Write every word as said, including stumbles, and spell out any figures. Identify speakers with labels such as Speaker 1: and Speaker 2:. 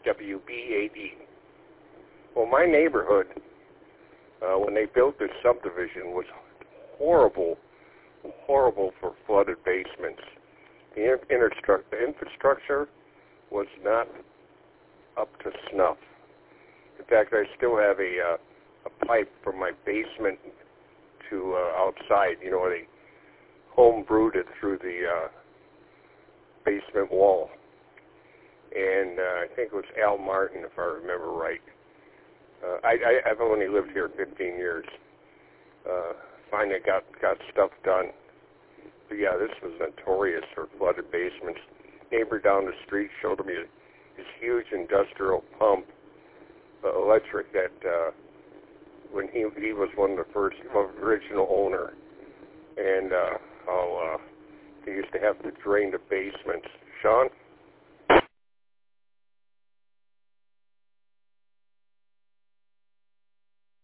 Speaker 1: W B A D. Well, my neighborhood, uh, when they built this subdivision, was horrible, horrible for flooded basements. The, infrastru- the infrastructure was not up to snuff. In fact, I still have a, uh, a pipe from my basement to uh, outside, you know, they home brewed it through the uh, basement wall. And uh, I think it was Al Martin, if I remember right. Uh, I, I, I've only lived here fifteen years. Uh, finally got, got stuff done. But yeah, this was notorious for flooded basements. Neighbor down the street showed me his huge industrial pump, uh, electric, that uh, when he he was one of the first, original owner, and uh, how uh, they used to have to drain the basements. Sean?